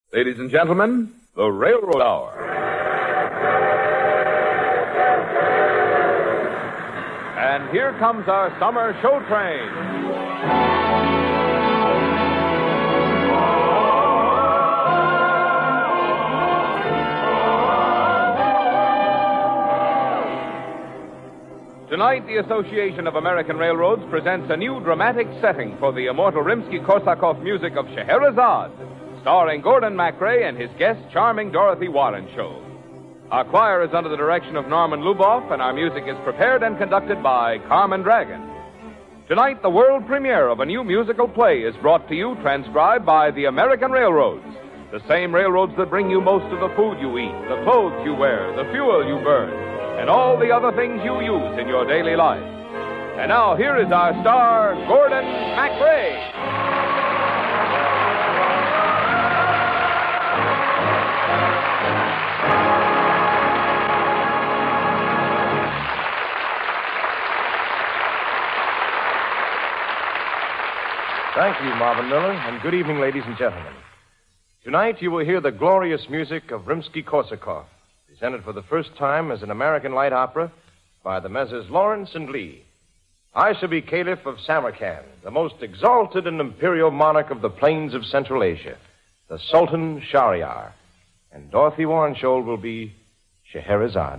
Ladies and gentlemen, the Railroad Hour. And here comes our summer show train. Tonight, the Association of American Railroads presents a new dramatic setting for the immortal Rimsky-Korsakov music of Scheherazade, starring Gordon MacRae and his guest, charming Dorothy Warren Show. Our choir is under the direction of Norman Luboff, and our music is prepared and conducted by Carmen Dragon. Tonight, the world premiere of a new musical play is brought to you, transcribed by the American Railroads, the same railroads that bring you most of the food you eat, the clothes you wear, the fuel you burn, and all the other things you use in your daily life. And now, here is our star, Gordon MacRae. Thank you, Marvin Miller, and good evening, ladies and gentlemen. Tonight you will hear the glorious music of Rimsky-Korsakov, presented for the first time as an American light opera by the Messrs. Lawrence and Lee. I shall be Caliph of Samarkand, the most exalted and imperial monarch of the plains of Central Asia, the Sultan Shahryar, and Dorothy Warrenshold will be Scheherazade.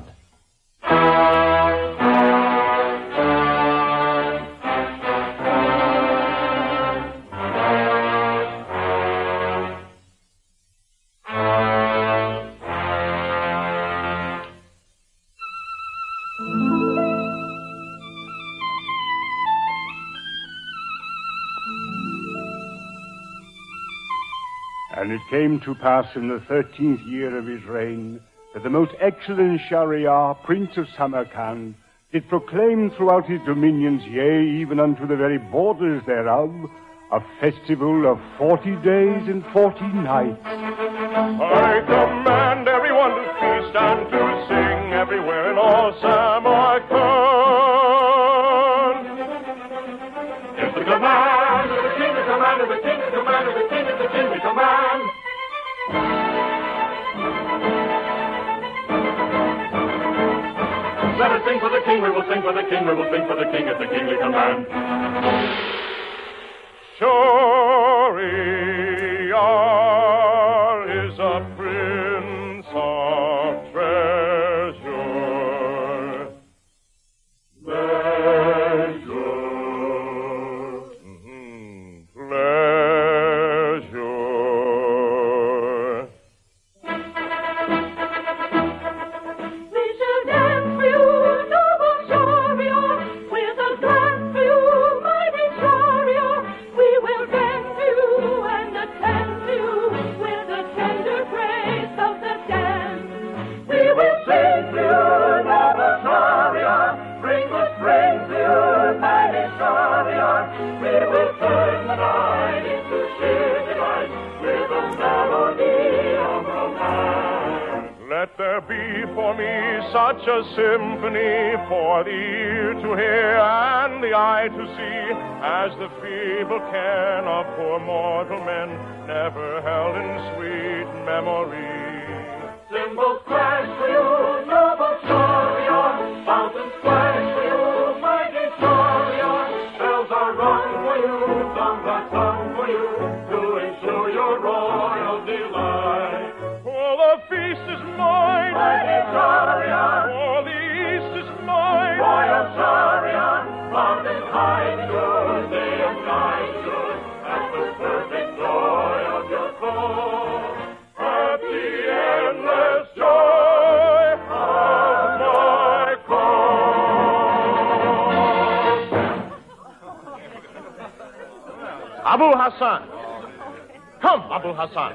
And it came to pass in the 13th year of his reign that the most excellent Shahryar, Prince of Samarkand, did proclaim throughout his dominions, yea, even unto the very borders thereof, a festival of 40 days and 40 nights. I command everyone to feast and to sing everywhere in all Samarkand. It's the command of the king, the command of the king, the command of the king, of the king, the command. Let us sing for the king, we will sing for the king, we will sing for the king at the kingly command. Shahryar is a prince of treasure. Let there be for me such a symphony for the ear to hear and the eye to see, as the feeble can of poor mortal men never held in sweet memory. Cymbals crash for you, noble Shahryar, fountains splash for you, mighty Shahryar, bells are rung for you, songs are sung for you, to ensure your royal delight. Oh, the feast is mine, mighty Shahryar, for the east is mine, royal Shahryar, mountain high and good, day and night good, at the perfect joy of your soul, at the endless joy of my cause. Abu Hassan! Come, Abu Hassan!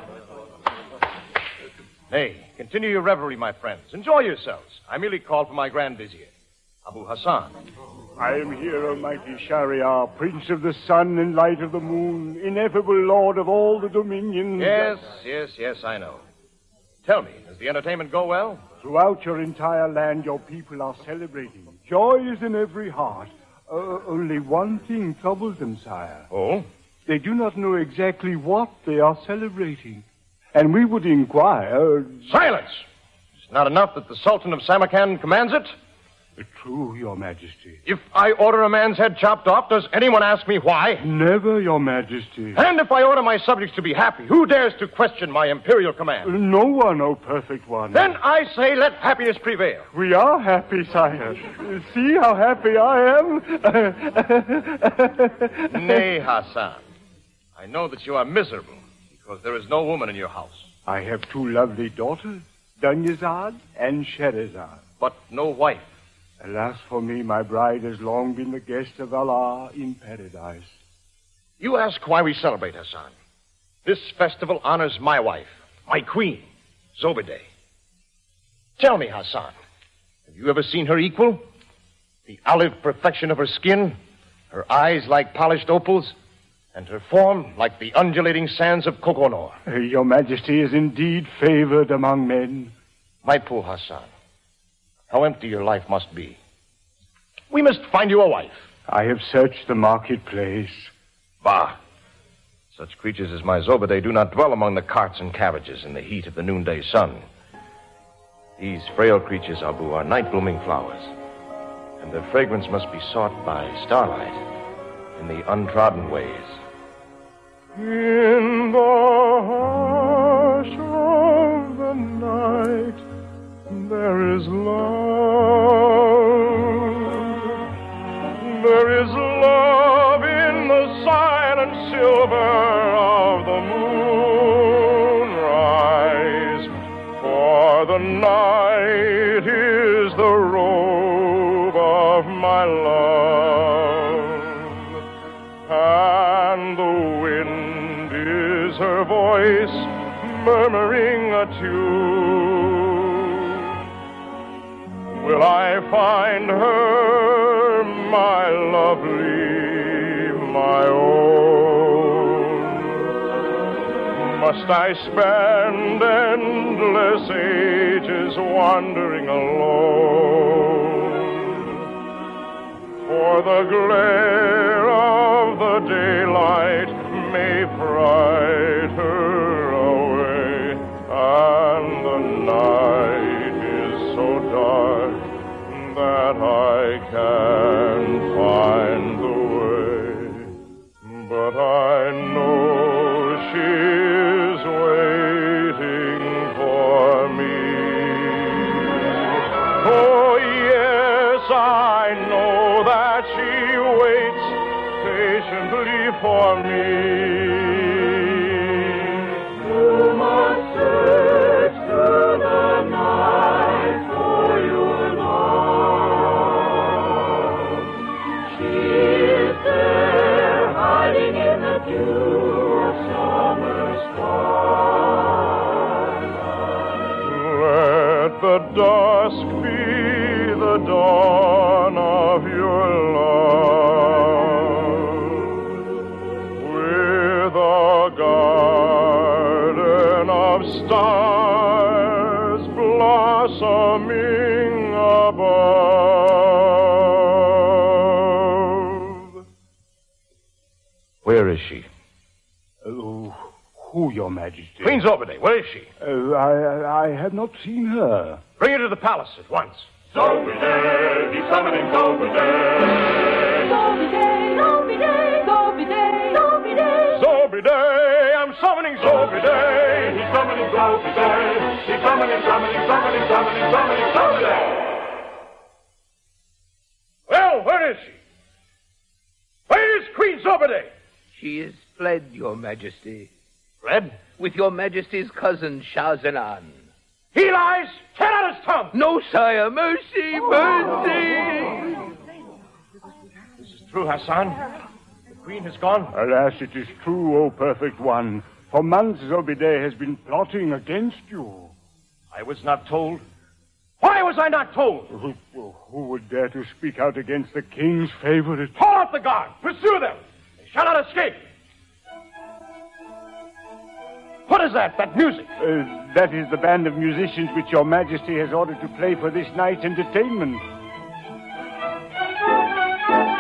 Nay, continue your revelry, my friends. Enjoy yourselves. I merely called for my Grand Vizier, Abu Hassan. I am here, O mighty Shahryar, Prince of the sun and light of the moon, ineffable lord of all the dominions. Yes, I know. Tell me, does the entertainment go well? Throughout your entire land, your people are celebrating. Joy is in every heart. Only one thing troubles them, sire. Oh? They do not know exactly what they are celebrating. and we would inquire... Silence! It's not enough that the Sultan of Samarkand commands it? True, Your Majesty. If I order a man's head chopped off, does anyone ask me why? Never, Your Majesty. And if I order my subjects to be happy, who dares to question my imperial command? No one, O perfect one. Then I say let happiness prevail. We are happy, sire. See how happy I am. Nay, Hassan. I know that you are miserable because there is no woman in your house. I have two lovely daughters, Dunyazad and Sherazad. But no wife. Alas for me, my bride has long been the guest of Allah in paradise. You ask why we celebrate, Hassan. This festival honors my wife, my queen, Zobedeh. Tell me, Hassan, have you ever seen her equal? The olive perfection of her skin, her eyes like polished opals, and her form like the undulating sands of Kokonor. Your Majesty is indeed favored among men. My poor Hassan, how empty your life must be. We must find you a wife. I have searched the marketplace. Bah! Such creatures as my Zobedeh do not dwell among the carts and carriages in the heat of the noonday sun. These frail creatures, Abu, are night-blooming flowers, and their fragrance must be sought by starlight in the untrodden ways. In the hush of the night, there is love. There is love in the silent silver of the moonrise. For the night is the robe of my love, and the wind is her voice murmuring a tune. Will I find her, my lovely, my own? Must I spend endless ages wandering alone? For the glare of the daylight may fright her away, and the night is so dark that I can't find the way. But I know she's waiting for me. Oh, yes, I know that she waits patiently for me. You must search through the night for your love. She is there, hiding in the dew of summer starlight. Let the dusk be the dawn of your love, with a garden of stars blossoming above. Where is she? Who, Your Majesty? Queen Zobedeh, where is she? I have not seen her. Bring her to the palace at once. Zobedeh, he's summoning Zobedeh. Zobedeh, Zobedeh, Zobedeh, Zobedeh. Zobedeh, I'm summoning Zobedeh. He's summoning Zobedeh. He's summoning Zobedeh. Well, where is she? Where is Queen Zobedeh? She is fled, Your Majesty, Fled? with Your Majesty's cousin, Shah Zenan. He lies! Tear out his tongue! No, sire, mercy, mercy! This is true, Hassan. The queen has gone. Alas, it is true, O perfect one. For months Zobedeh has been plotting against you. I was not told. Why was I not told? Who would dare to speak out against the king's favorite? Call out the guard. Pursue them. They shall not escape. What is that? That music? That is the band of musicians which Your Majesty has ordered to play for this night's entertainment.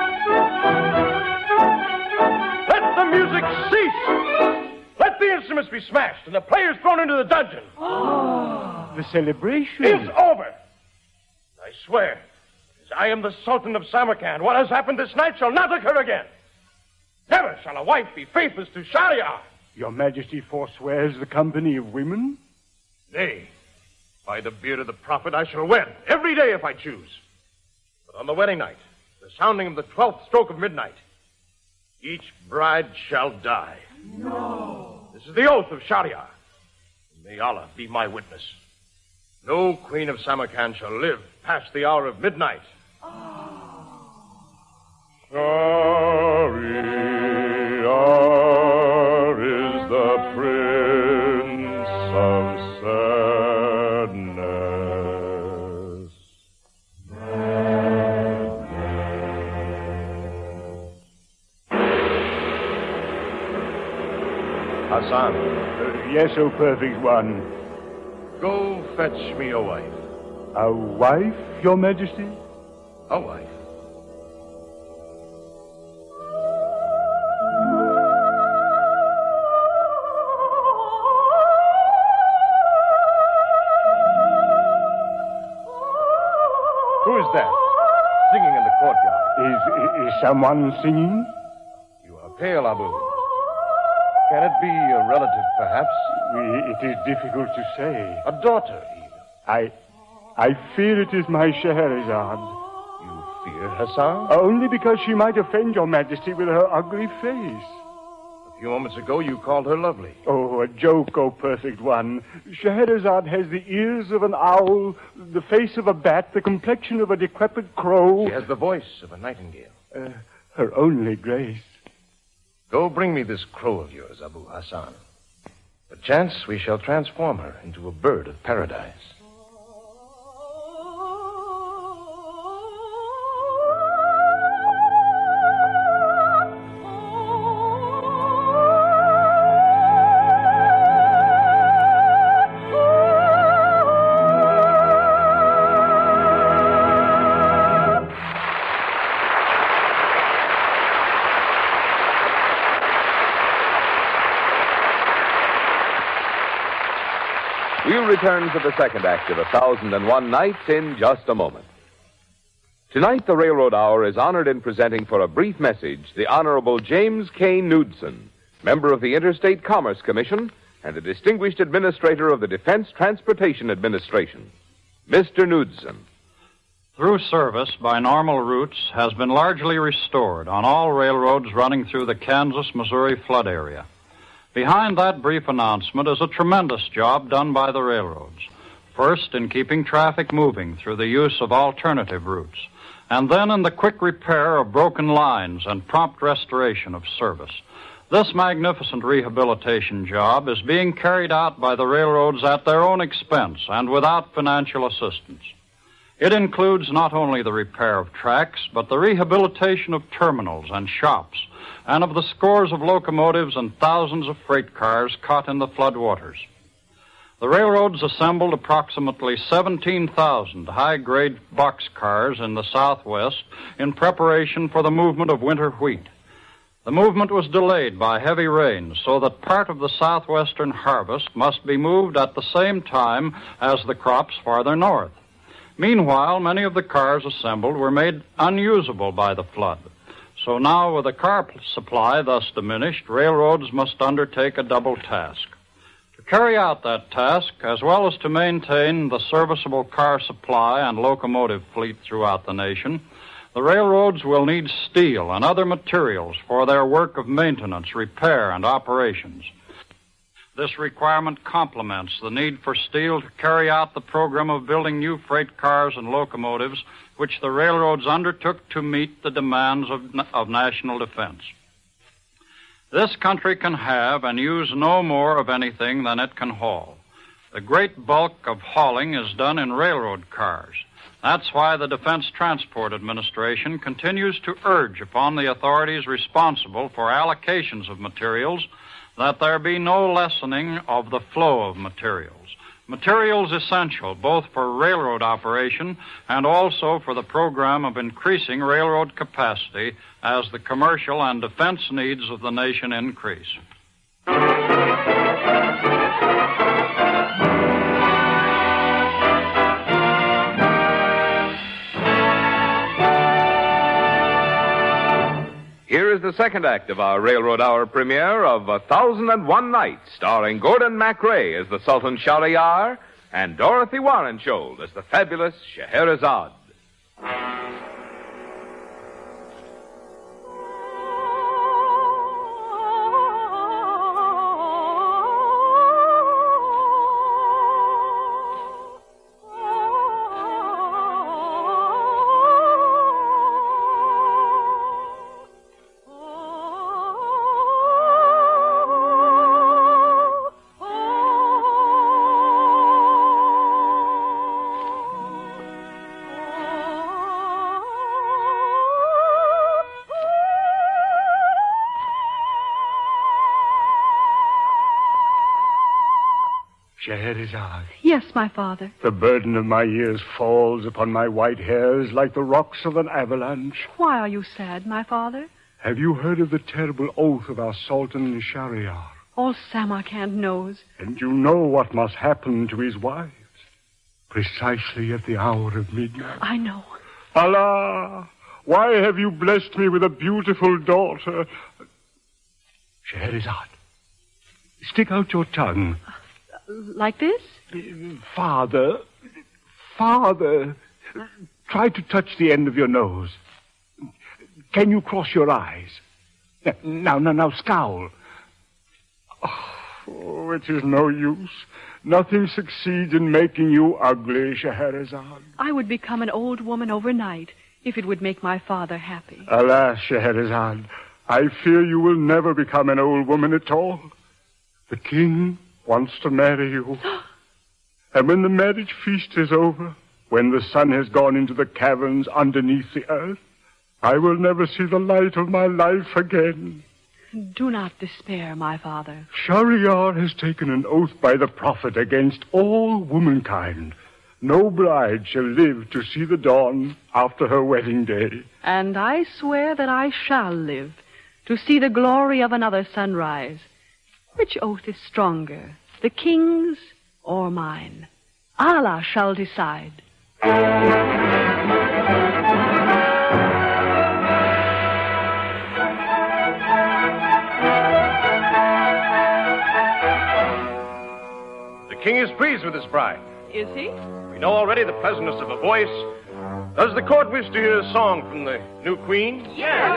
Let the music cease. Let the instruments be smashed and the players thrown into the dungeon. The celebration is over. I swear, as I am the Sultan of Samarkand, what has happened this night shall not occur again. Never shall a wife be faithless to Shahryar. Your Majesty forswears the company of women? Nay, by the beard of the prophet, I shall wed every day if I choose. But on the wedding night, the sounding of the 12th stroke of midnight, each bride shall die. No. This is the oath of Shahryar. May Allah be my witness. No queen of Samarkand shall live past the hour of midnight. Shahryar is the prince of sadness. Hassan, Yes, O perfect one. go fetch me a wife. A wife, Your Majesty? A wife. Who is that? Singing in the courtyard. Is someone singing? You are pale, Abu. Can it be a relative, perhaps? It is difficult to say. A daughter, even. I fear it is my Scheherazade. You fear Hassan? Only because she might offend Your Majesty with her ugly face. A few moments ago, you called her lovely. Oh, a joke, O perfect one. Scheherazade has the ears of an owl, the face of a bat, the complexion of a decrepit crow. She has the voice of a nightingale. Her only grace. Go bring me this crow of yours, Abu Hassan. Perchance we shall transform her into a bird of paradise. We'll return to the second act of 1001 Nights in just a moment. Tonight, the Railroad Hour is honored in presenting for a brief message the Honorable James K. Knudsen, member of the Interstate Commerce Commission and a distinguished administrator of the Defense Transportation Administration. Mr. Knudsen. Through service by normal routes has been largely restored on all railroads running through the Kansas-Missouri flood area. Behind that brief announcement is a tremendous job done by the railroads. First, in keeping traffic moving through the use of alternative routes, and then in the quick repair of broken lines and prompt restoration of service. This magnificent rehabilitation job is being carried out by the railroads at their own expense and without financial assistance. It includes not only the repair of tracks, but the rehabilitation of terminals and shops, and of the scores of locomotives and thousands of freight cars caught in the floodwaters. The railroads assembled approximately 17,000 high-grade boxcars in the Southwest in preparation for the movement of winter wheat. The movement was delayed by heavy rains, so that part of the southwestern harvest must be moved at the same time as the crops farther north. Meanwhile, many of the cars assembled were made unusable by the flood. So now, with the car supply thus diminished, railroads must undertake a double task. To carry out that task, as well as to maintain the serviceable car supply and locomotive fleet throughout the nation, the railroads will need steel and other materials for their work of maintenance, repair, and operations. This requirement complements the need for steel to carry out the program of building new freight cars and locomotives, which the railroads undertook to meet the demands of national defense. This country can have and use no more of anything than it can haul. The great bulk of hauling is done in railroad cars. That's why the Defense Transport Administration continues to urge upon the authorities responsible for allocations of materials that there be no lessening of the flow of materials. Materials essential both for railroad operation and also for the program of increasing railroad capacity as the commercial and defense needs of the nation increase. the second act of our Railroad Hour premiere of 1001 Nights, starring Gordon MacRae as the Sultan Shahryar and Dorothy Warrenshold as the fabulous Scheherazade. Scheherazade. Yes, my father. The burden of my years falls upon my white hairs like the rocks of an avalanche. Why are you sad, my father? Have you heard of the terrible oath of our Sultan Shahryar? All Samarkand knows. And you know what must happen to his wives. Precisely at the hour of midnight. I know. Allah! Why have you blessed me with a beautiful daughter? Scheherazade, stick out your tongue. Like this? Father, try to touch the end of your nose. Can you cross your eyes? Now, scowl. Oh, it is no use. Nothing succeeds in making you ugly, Scheherazade. I would become an old woman overnight if it would make my father happy. Alas, Scheherazade, I fear you will never become an old woman at all. The king wants to marry you. And when the marriage feast is over, when the sun has gone into the caverns underneath the earth, I will never see the light of my life again. Do not despair, my father. Shahryar has taken an oath by the prophet against all womankind. No bride shall live to see the dawn after her wedding day. And I swear that I shall live to see the glory of another sunrise. Which oath is stronger, the king's or mine? Allah shall decide. The king is pleased with his bride. Is he? We know already the pleasantness of her voice. Does the court wish to hear a song from the new queen? Yes.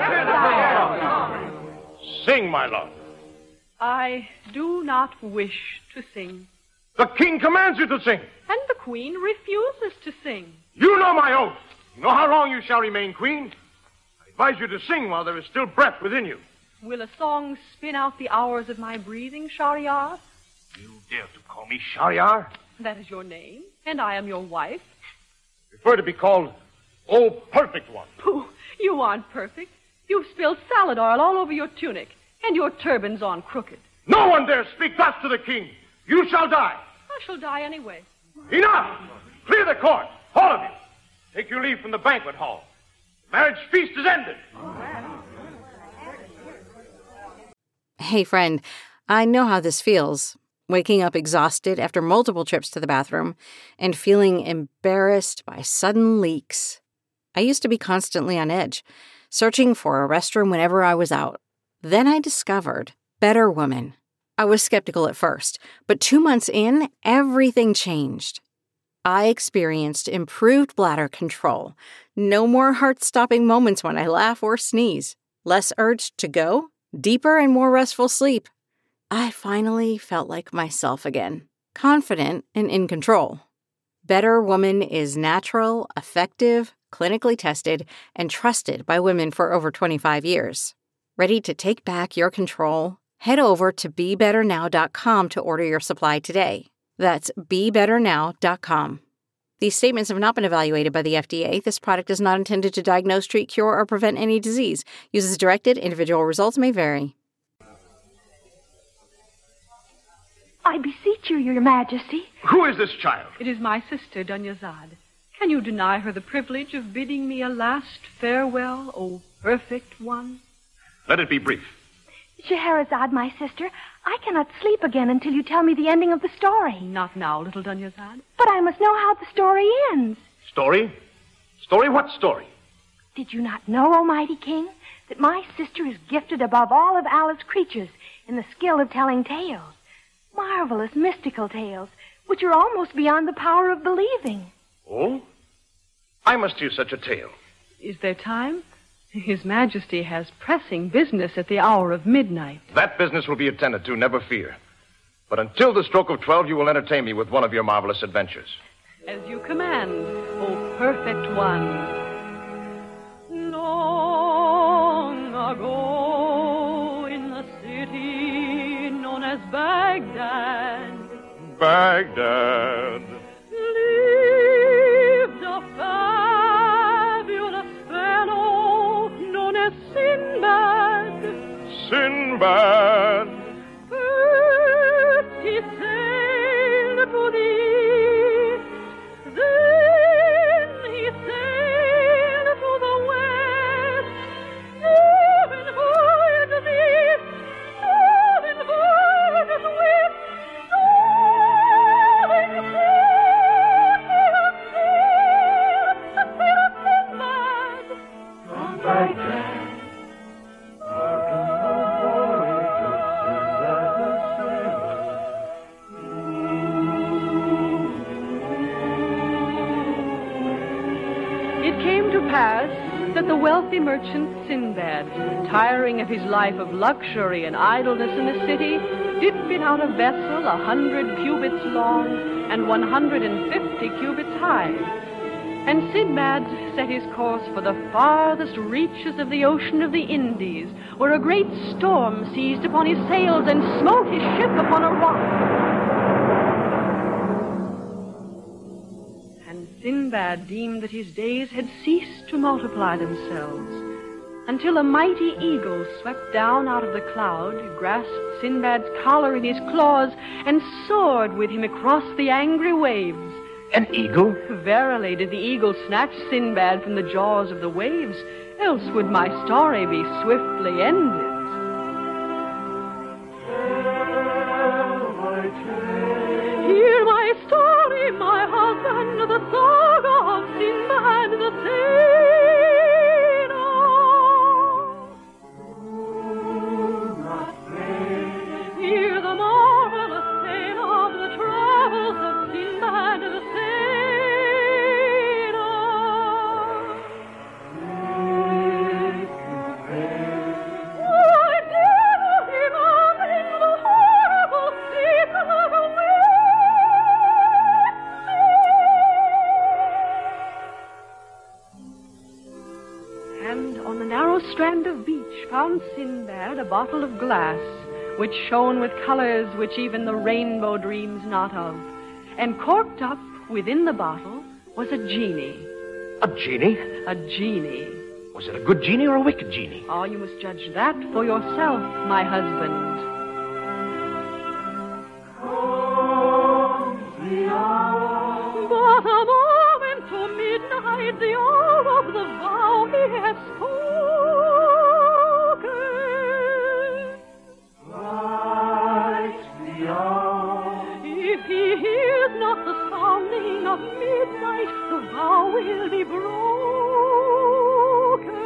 Sing, my love. I do not wish to sing. The king commands you to sing. And the queen refuses to sing. You know my oath. You know how long you shall remain queen. I advise you to sing while there is still breath within you. Will a song spin out the hours of my breathing, Shahryar? You dare to call me Shahryar? That is your name, and I am your wife. Prefer to be called, oh, perfect one. Pooh, you aren't perfect. You've spilled salad oil all over your tunic, and your turban's on crooked. No one dare speak thus to the king. You shall die. I shall die anyway. Enough! Clear the court, all of you. Take your leave from the banquet hall. The marriage feast is ended. Hey, friend, I know how this feels. Waking up exhausted after multiple trips to the bathroom and feeling embarrassed by sudden leaks. I used to be constantly on edge, searching for a restroom whenever I was out. Then I discovered Better Woman. I was skeptical at first, but 2 months in, everything changed. I experienced improved bladder control, no more heart-stopping moments when I laugh or sneeze, less urge to go, deeper and more restful sleep. I finally felt like myself again, confident and in control. Better Woman is natural, effective, clinically tested, and trusted by women for over 25 years. Ready to take back your control? Head over to BeBetterNow.com to order your supply today. That's BeBetterNow.com. These statements have not been evaluated by the FDA. This product is not intended to diagnose, treat, cure, or prevent any disease. Use as directed. Individual results may vary. I beseech you, Your Majesty. Who is this child? It is my sister, Dunyazad. Can you deny her the privilege of bidding me a last farewell, O perfect one? Let it be brief. Scheherazade, my sister, I cannot sleep again until you tell me the ending of the story. Not now, little Dunyazad. But I must know how the story ends. Story? Story? What story? Did you not know, Almighty King? that my sister is gifted above all of Allah's creatures in the skill of telling tales. Marvelous, mystical tales, which are almost beyond the power of believing. Oh? I must hear such a tale. Is there time? His Majesty has pressing business at the hour of midnight. That business will be attended to, never fear. But until the stroke of 12, you will entertain me with one of your marvelous adventures. As you command, O perfect one. Long ago in the city known as Baghdad, Baghdad, lived a fabulous fellow known as Sinbad. Sinbad. First he sailed to the east, then he sailed to the west, seven voyages east, seven voyages west, seven Sinbad from Baghdad. It came to pass that the wealthy merchant Sinbad, tiring of his life of luxury and idleness in the city, did fit out a vessel 100 cubits long and 150 cubits high. And Sinbad set his course for the farthest reaches of the ocean of the Indies, where a great storm seized upon his sails and smote his ship upon a rock. Sinbad deemed that his days had ceased to multiply themselves, until a mighty eagle swept down out of the cloud, grasped Sinbad's collar in his claws, and soared with him across the angry waves. An eagle? Verily did the eagle snatch Sinbad from the jaws of the waves, else would my story be swiftly ended. Hear my story, my husband, the saga of Sinbad the sailor. Hear the marvelous tale of the travels of Sinbad the sailor. Why did he run in the horrible sea of the on the narrow strand of beach found Sinbad a bottle of glass, which shone with colors which even the rainbow dreams not of. And corked up within the bottle was a genie. A genie? A genie. Was it a good genie or a wicked genie? Oh, you must judge that for yourself, my husband. But a moment to midnight, the hour of the vow he has spoken. Right the hour. If he hears not the sounding of midnight, the vow will be broken.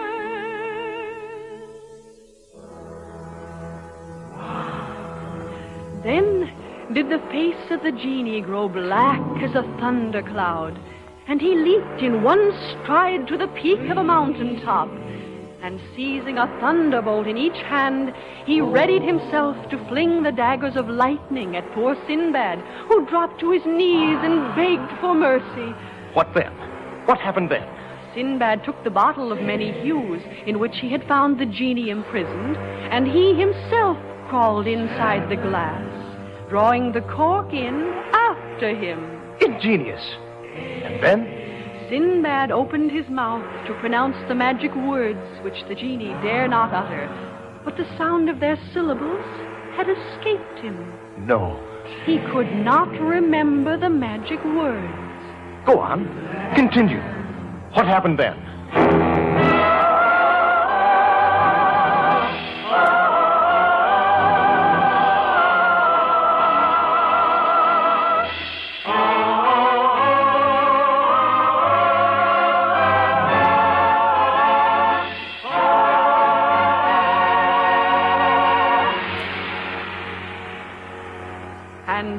Then did the face of the genie grow black as a thundercloud, and he leaped in one stride to the peak of a mountain top, and seizing a thunderbolt in each hand, he readied himself to fling the daggers of lightning at poor Sinbad, who dropped to his knees and begged for mercy. What then? What happened then? Sinbad took the bottle of many hues in which he had found the genie imprisoned, and he himself crawled inside the glass, drawing the cork in after him. Ingenious. And then? Sinbad opened his mouth to pronounce the magic words which the genie dare not utter, but the sound of their syllables had escaped him. No. He could not remember the magic words. Go on. Continue. What happened then?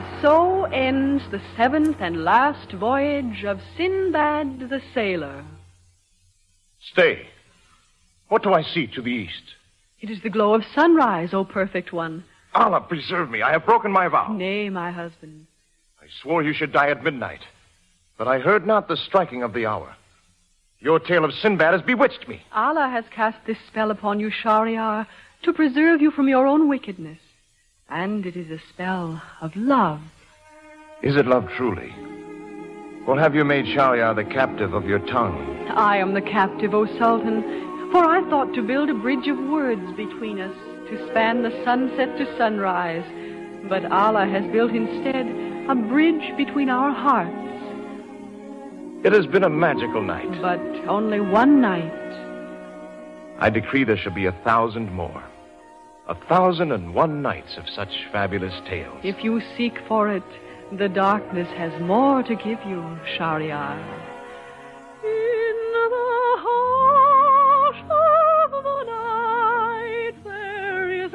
so ends the 7th and last voyage of Sinbad the Sailor. Stay. What do I see to the east? It is the glow of sunrise, O perfect one. Allah preserve me. I have broken my vow. Nay, my husband. I swore you should die at midnight, but I heard not the striking of the hour. Your tale of Sinbad has bewitched me. Allah has cast this spell upon you, Shahryar, to preserve you from your own wickedness. And it is a spell of love. Is it love truly? Or have you made Shahryar the captive of your tongue? I am the captive, O Sultan, for I thought to build a bridge of words between us, to span the sunset to sunrise. But Allah has built instead a bridge between our hearts. It has been a magical night. But only one night. I decree there shall be 1,000 more. 1,001 nights of such fabulous tales. If you seek for it, the darkness has more to give you, Shahryar. In the hush of the night there is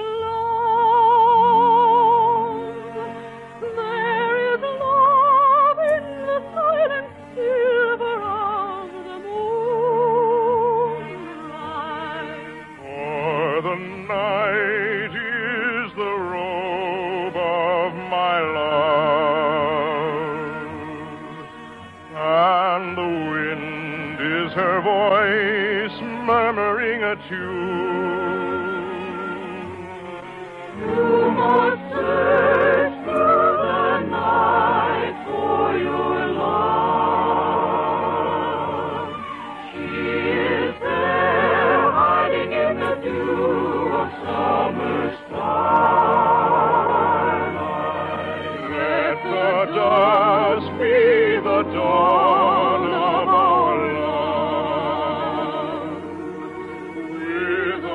love. There is love in the silent silver of the moonlight. For the night is the robe of my love, and the wind is her voice murmuring a tune. You must search through the night for your love. She is there, hiding in the dew of summer starlight. Let the dusk be the dawn of our love, with a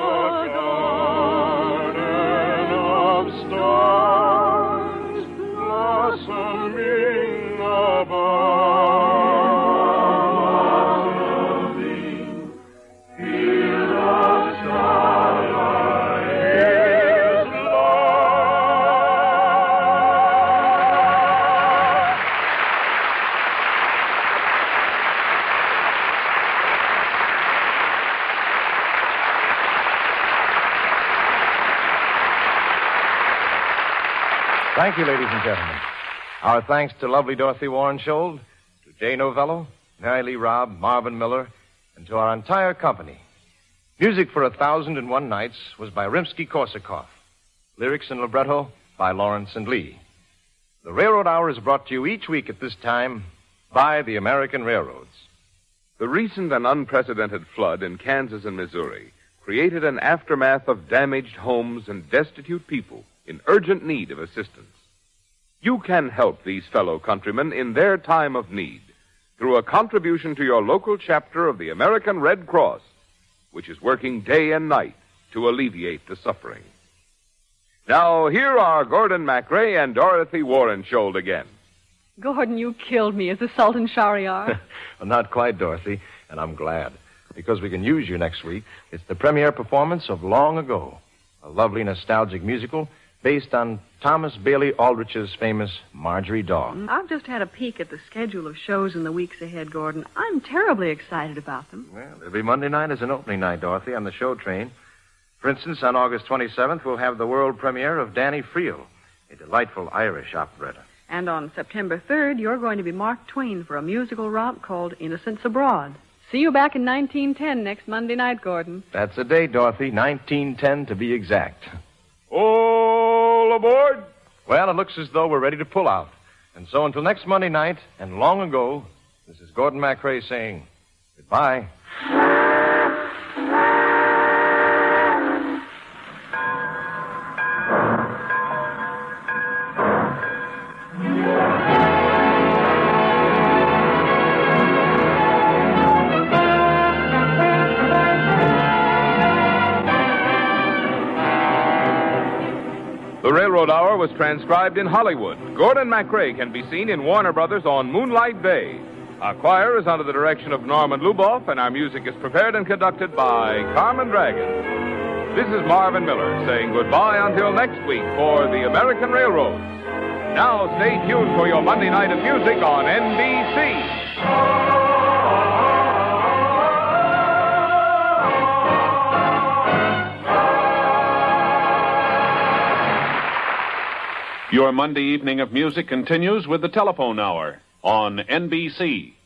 garden of stars blossoming above. Field of starlight is Thank you, ladies and gentlemen. Our thanks to lovely Dorothy Warrenshold, to Jay Novello, Mary Lee Robb, Marvin Miller, and to our entire company. Music for 1,001 Nights was by Rimsky-Korsakov. Lyrics and libretto by Lawrence and Lee. The Railroad Hour is brought to you each week at this time by the American Railroads. The recent and unprecedented flood in Kansas and Missouri created an aftermath of damaged homes and destitute people in urgent need of assistance. You can help these fellow countrymen in their time of need through a contribution to your local chapter of the American Red Cross, which is working day and night to alleviate the suffering. Now, here are Gordon MacRae and Dorothy Warrenshold again. Gordon, you killed me as the Sultan Shahryar. Well, not quite, Dorothy, and I'm glad, because we can use you next week. It's the premiere performance of Long Ago, a lovely nostalgic musical based on Thomas Bailey Aldrich's famous Marjorie Daw. I've just had a peek at the schedule of shows in the weeks ahead, Gordon. I'm terribly excited about them. Well, every Monday night is an opening night, Dorothy, on the show train. For instance, on August 27th, we'll have the world premiere of Danny Friel, a delightful Irish operetta. And on September 3rd, you're going to be Mark Twain for a musical romp called Innocents Abroad. See you back in 1910 next Monday night, Gordon. That's the date, Dorothy, 1910 to be exact. All aboard? Well, it looks as though we're ready to pull out. And so until next Monday night, and Long Ago, this is Gordon MacRae saying goodbye. The Railroad Hour was transcribed in Hollywood. Gordon MacRae can be seen in Warner Brothers on Moonlight Bay. Our choir is under the direction of Norman Luboff, and our music is prepared and conducted by Carmen Dragon. This is Marvin Miller saying goodbye until next week for the American Railroads. Now stay tuned for your Monday night of music on NBC. Your Monday evening of music continues with the Telephone Hour on NBC.